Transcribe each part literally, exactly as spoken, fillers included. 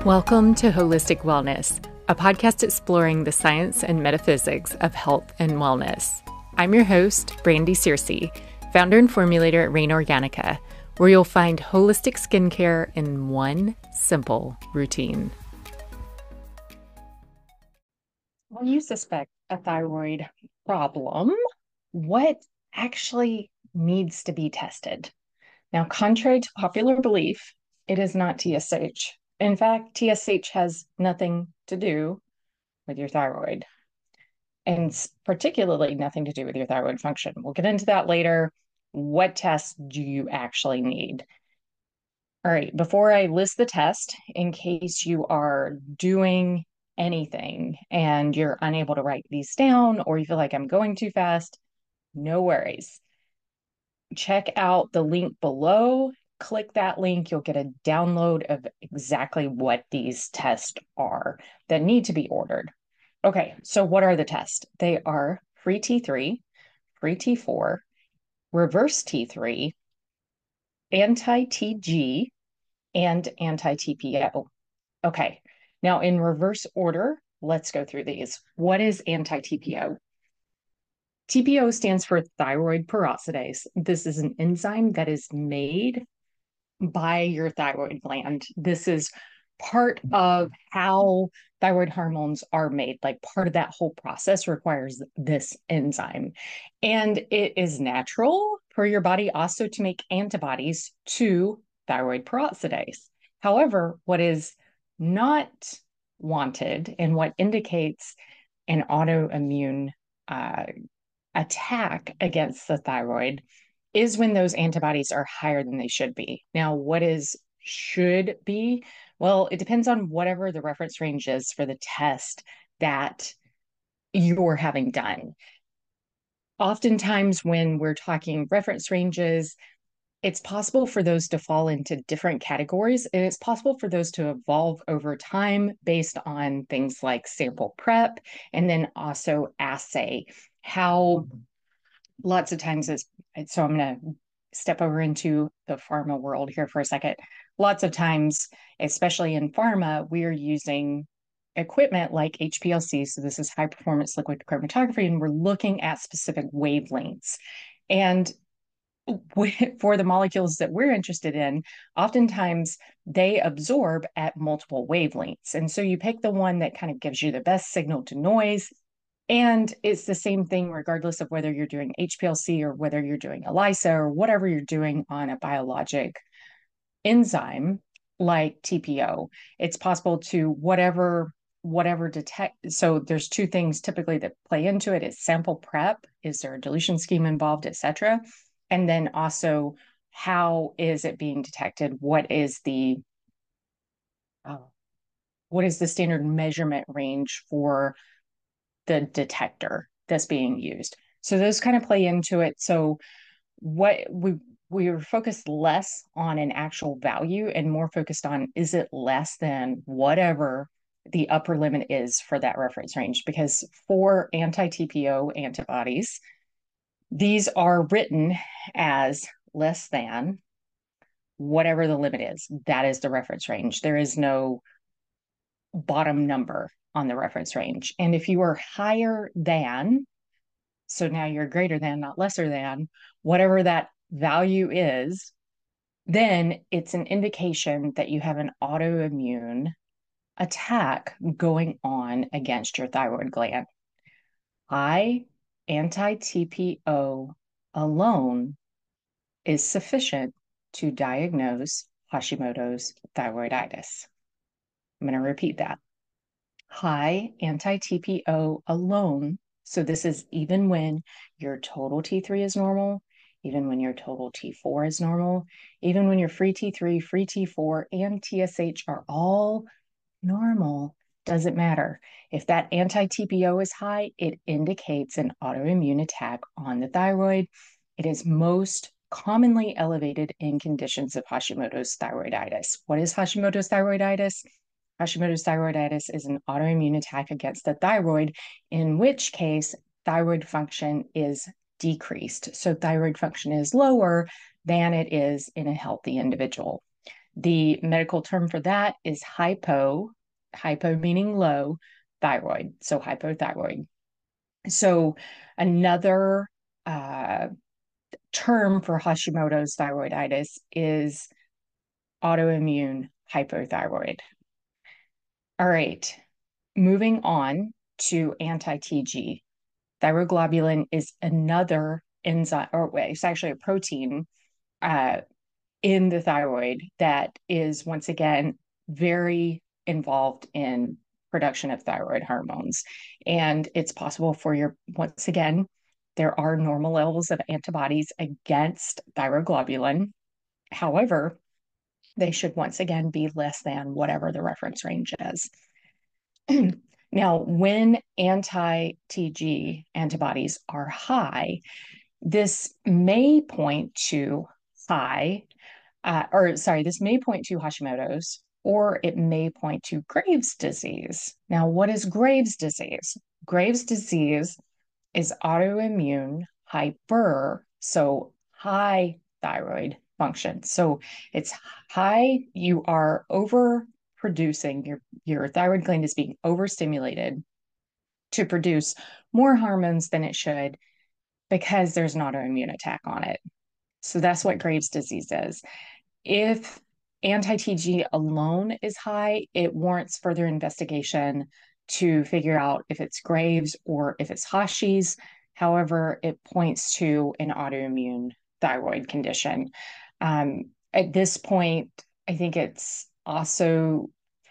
Welcome to Holistic Wellness, a podcast exploring the science and metaphysics of health and wellness. I'm your host, Brandy Searcy, founder and formulator at Rain Organica, where you'll find holistic skincare in one simple routine. When you suspect a thyroid problem, what actually needs to be tested? Now, contrary to popular belief, it is not T S H. In fact, T S H has nothing to do with your thyroid, and particularly nothing to do with your thyroid function. We'll get into that later. What tests do you actually need? All right, before I list the test, in case you are doing anything and you're unable to write these down or you feel like I'm going too fast, no worries. Check out the link below. Click that link. You'll get a download of exactly what these tests are that need to be ordered. Okay, so what are the tests? They are free T three, free T four, reverse T three, anti-T G, and anti-T P O. Okay, now in reverse order, let's go through these. What is anti-T P O? T P O stands for thyroid peroxidase. This is an enzyme that is made by your thyroid gland. This is part of how thyroid hormones are made. Like part of that whole process requires this enzyme. And it is natural for your body also to make antibodies to thyroid peroxidase. However, what is not wanted and what indicates an autoimmune uh, attack against the thyroid is when those antibodies are higher than they should be. Now, what is should be? Well, it depends on whatever the reference range is for the test that you're having done. Oftentimes, when we're talking reference ranges, it's possible for those to fall into different categories, and it's possible for those to evolve over time based on things like sample prep and then also assay. How lots of times it's so I'm going to step over into the pharma world here for a second. Lots of times, especially in pharma, we are using equipment like H P L C. So this is high performance liquid chromatography, and we're looking at specific wavelengths. And for the molecules that we're interested in, oftentimes they absorb at multiple wavelengths. And so you pick the one that kind of gives you the best signal to noise. And it's the same thing regardless of whether you're doing H P L C or whether you're doing ELISA or whatever you're doing on a biologic enzyme like T P O. It's possible to whatever whatever detect. So there's two things typically that play into it. It's sample prep. Is there a dilution scheme involved, et cetera? And then also, how is it being detected? What is the uh, what is the standard measurement range for the detector that's being used? So those kind of play into it. So what we we were focused less on an actual value and more focused on, is it less than whatever the upper limit is for that reference range? Because for anti-T P O antibodies, these are written as less than whatever the limit is. That is the reference range. There is no bottom number on the reference range. And if you are higher than, so now you're greater than, not lesser than, whatever that value is, then it's an indication that you have an autoimmune attack going on against your thyroid gland. High anti-T P O alone is sufficient to diagnose Hashimoto's thyroiditis. I'm going to repeat that. High anti-T P O alone, so this is even when your total T three is normal, even when your total T four is normal, even when your free T three, free T four, and T S H are all normal, doesn't matter. If that anti-T P O is high, it indicates an autoimmune attack on the thyroid. It is most commonly elevated in conditions of Hashimoto's thyroiditis. What is Hashimoto's thyroiditis? Hashimoto's thyroiditis is an autoimmune attack against the thyroid, in which case thyroid function is decreased. So thyroid function is lower than it is in a healthy individual. The medical term for that is hypo, hypo meaning low, thyroid, so hypothyroid. So another uh, term for Hashimoto's thyroiditis is autoimmune hypothyroid. All right, moving on to anti-T G. Thyroglobulin is another enzyme, or it's actually a protein uh, in the thyroid that is once again very involved in production of thyroid hormones. And it's possible for your, once again, there are normal levels of antibodies against thyroglobulin. However, they should once again be less than whatever the reference range is. Now, when anti-T G antibodies are high, this may point to high, uh, or sorry, this may point to Hashimoto's, or it may point to Graves' disease. Now, what is Graves' disease? Graves' disease is autoimmune hyper, so high thyroid function. So it's high, you are overproducing, your, your thyroid gland is being overstimulated to produce more hormones than it should because there's an autoimmune attack on it. So that's what Graves' disease is. If anti-T G alone is high, it warrants further investigation to figure out if it's Graves or if it's Hashi's. However, it points to an autoimmune thyroid condition. Um, at this point, I think it's also,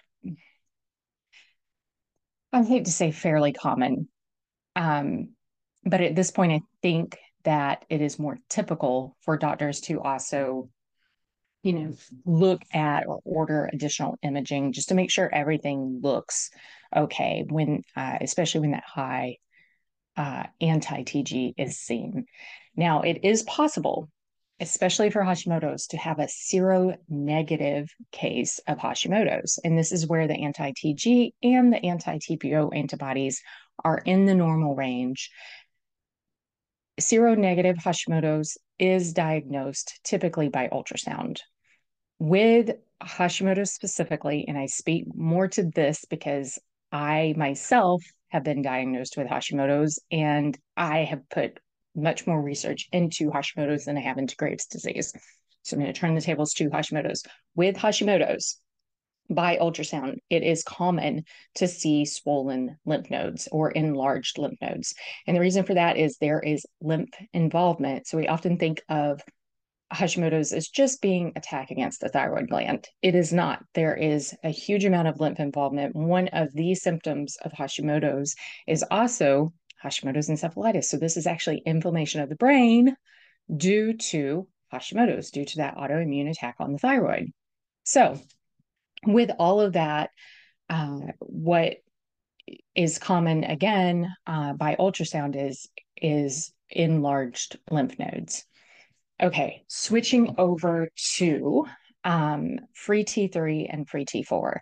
I hate to say fairly common, um, but at this point, I think that it is more typical for doctors to also, you know, look at or order additional imaging just to make sure everything looks okay when, uh, especially when that high uh, anti-T G is seen. Now, it is possible, especially for Hashimoto's, to have a seronegative case of Hashimoto's. And this is where the anti-T G and the anti-T P O antibodies are in the normal range. Seronegative Hashimoto's is diagnosed typically by ultrasound. With Hashimoto's specifically, and I speak more to this because I myself have been diagnosed with Hashimoto's and I have put much more research into Hashimoto's than I have into Graves' disease. So I'm going to turn the tables to Hashimoto's. With Hashimoto's, by ultrasound, it is common to see swollen lymph nodes or enlarged lymph nodes. And the reason for that is there is lymph involvement. So we often think of Hashimoto's as just being attack against the thyroid gland. It is not. There is a huge amount of lymph involvement. One of the symptoms of Hashimoto's is also Hashimoto's encephalitis. So this is actually inflammation of the brain due to Hashimoto's, due to that autoimmune attack on the thyroid. So with all of that, uh, what is common again uh, by ultrasound is, is enlarged lymph nodes. Okay, switching over to um, free T three and free T four.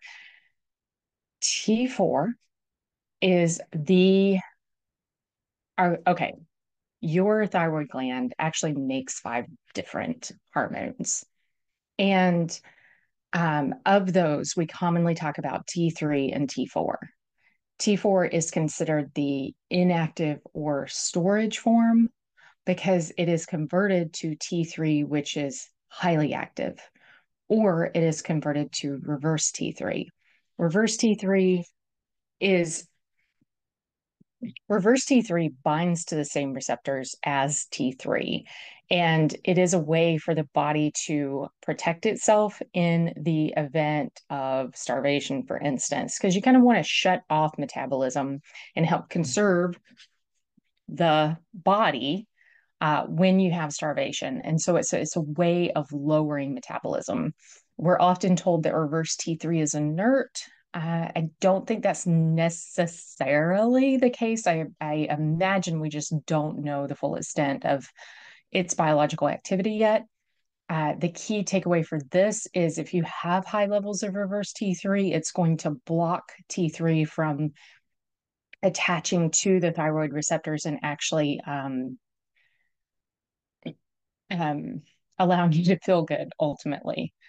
T four is the, uh, okay, your thyroid gland actually makes five different hormones. And um, of those, we commonly talk about T three and T four. T four is considered the inactive or storage form because it is converted to T three, which is highly active, or it is converted to reverse T three. Reverse T three is reverse T three binds to the same receptors as T three, and it is a way for the body to protect itself in the event of starvation, for instance, because you kind of want to shut off metabolism and help conserve the body uh, when you have starvation. And so it's a, it's a way of lowering metabolism. We're often told that reverse T three is inert. Uh, I don't think that's necessarily the case. I, I imagine we just don't know the full extent of its biological activity yet. Uh, the key takeaway for this is if you have high levels of reverse T three, it's going to block T three from attaching to the thyroid receptors and actually um, um, allowing you to feel good ultimately.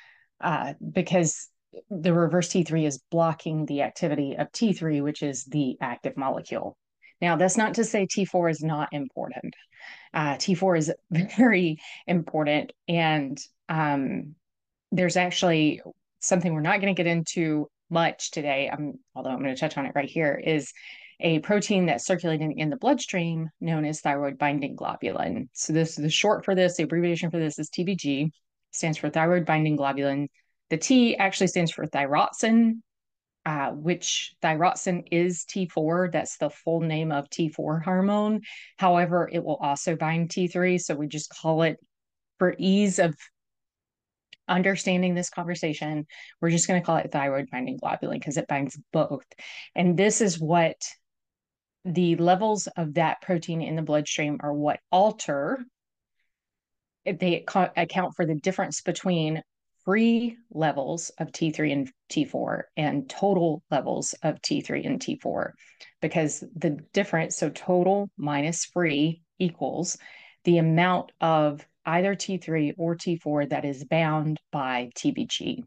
uh, because the reverse T three is blocking the activity of T three, which is the active molecule. Now, that's not to say T four is not important. Uh, T four is very important. And um, there's actually something we're not going to get into much today, um, although I'm going to touch on it right here, is a protein that's circulating in the bloodstream known as thyroid binding globulin. So this is the short for this, the abbreviation for this is T B G, stands for thyroid binding globulin. The T actually stands for thyroxin, uh, which thyroxin is T four. That's the full name of T four hormone. However, it will also bind T three. So we just call it, for ease of understanding this conversation, we're just going to call it thyroid binding globulin because it binds both. And this is what the levels of that protein in the bloodstream are what alter. They account for the difference between free levels of T three and T four and total levels of T three and T four, because the difference, so total minus free equals the amount of either T three or T four that is bound by T B G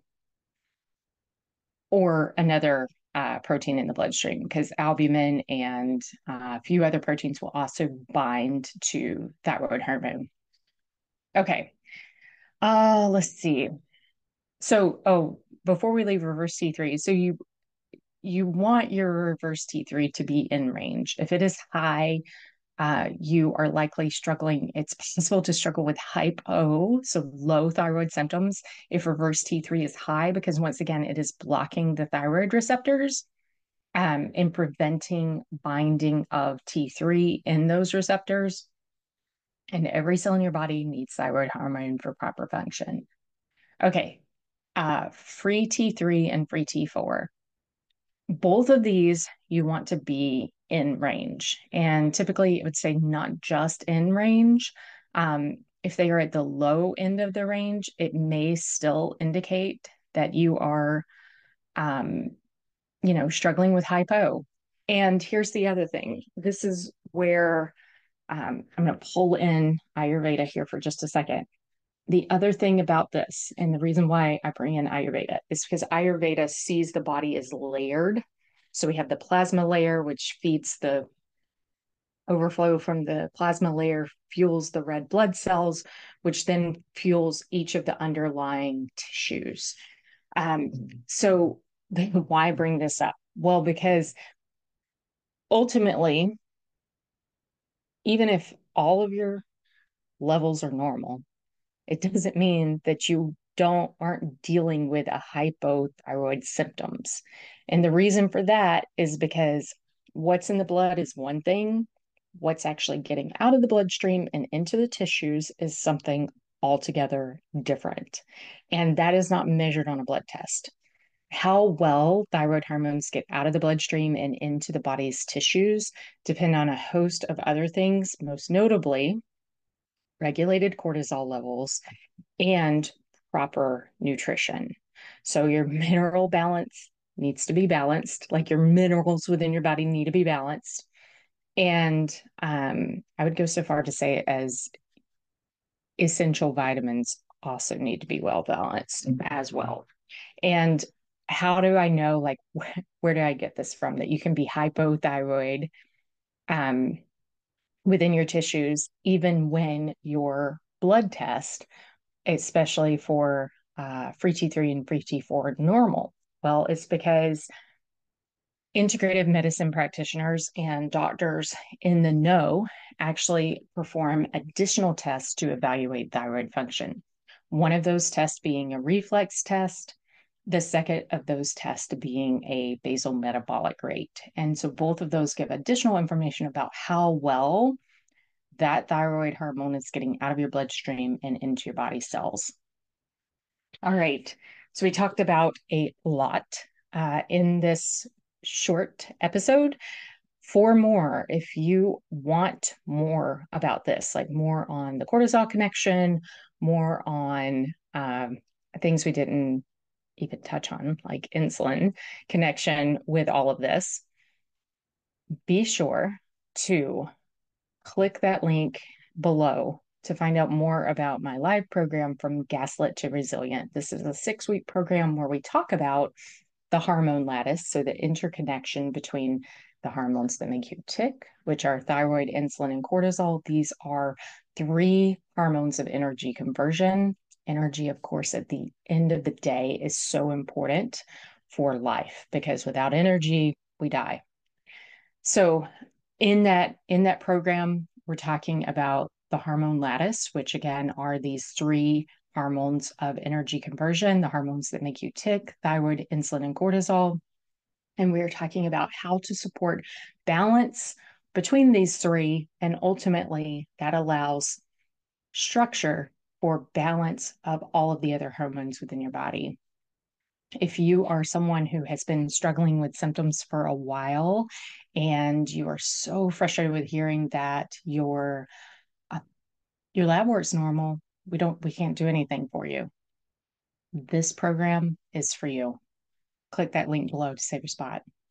or another uh, protein in the bloodstream, because albumin and uh, a few other proteins will also bind to thyroid hormone. Okay, uh, let's see. So, oh, before we leave reverse T three, so you you want your reverse T three to be in range. If it is high, uh, you are likely struggling. It's possible to struggle with hypo, so low thyroid symptoms, if reverse T three is high, because once again, it is blocking the thyroid receptors um, and preventing binding of T three in those receptors. And every cell in your body needs thyroid hormone for proper function. Okay, uh, free T three and free T four. Both of these you want to be in range. And typically it would say not just in range. Um, if they are at the low end of the range, it may still indicate that you are, um, you know, struggling with hypo. And here's the other thing. This is where um, I'm going to pull in Ayurveda here for just a second. The other thing about this, and the reason why I bring in Ayurveda, is because Ayurveda sees the body as layered. So we have the plasma layer, which feeds the overflow from the plasma layer, fuels the red blood cells, which then fuels each of the underlying tissues. Um, so why bring this up? Well, because ultimately, even if all of your levels are normal, it doesn't mean that you don't aren't dealing with a hypothyroid symptoms. And the reason for that is because what's in the blood is one thing, what's actually getting out of the bloodstream and into the tissues is something altogether different. And that is not measured on a blood test. How well thyroid hormones get out of the bloodstream and into the body's tissues depend on a host of other things, most notably regulated cortisol levels and proper nutrition. So your mineral balance needs to be balanced, like your minerals within your body need to be balanced. And um, I would go so far to say as essential vitamins also need to be well balanced as well. And how do I know, like, wh- where do I get this from? That you can be hypothyroid um, within your tissues, even when your blood test, especially for uh, free T three and free T four, normal? Well, it's because integrative medicine practitioners and doctors in the know actually perform additional tests to evaluate thyroid function. One of those tests being a reflex test, the second of those tests being a basal metabolic rate. And so both of those give additional information about how well that thyroid hormone is getting out of your bloodstream and into your body cells. All right. So we talked about a lot uh, in this short episode. For more, if you want more about this, like more on the cortisol connection, more on um, things we didn't even touch on, like insulin connection with all of this, be sure to click that link below to find out more about my live program, From Gaslit to Resilient. This is a six week program where we talk about the hormone lattice, so the interconnection between the hormones that make you tick, which are thyroid, insulin, and cortisol. These are three hormones of energy conversion. Energy, of course, at the end of the day is so important for life because without energy, we die. So in that in that program, we're talking about the hormone lattice, which again are these three hormones of energy conversion, the hormones that make you tick, thyroid, insulin, and cortisol. And we're talking about how to support balance between these three. And ultimately, that allows structure for balance of all of the other hormones within your body. If you are someone who has been struggling with symptoms for a while and you are so frustrated with hearing that your uh, your lab work's normal, we don't we can't do anything for you. This program is for you. Click that link below to save your spot.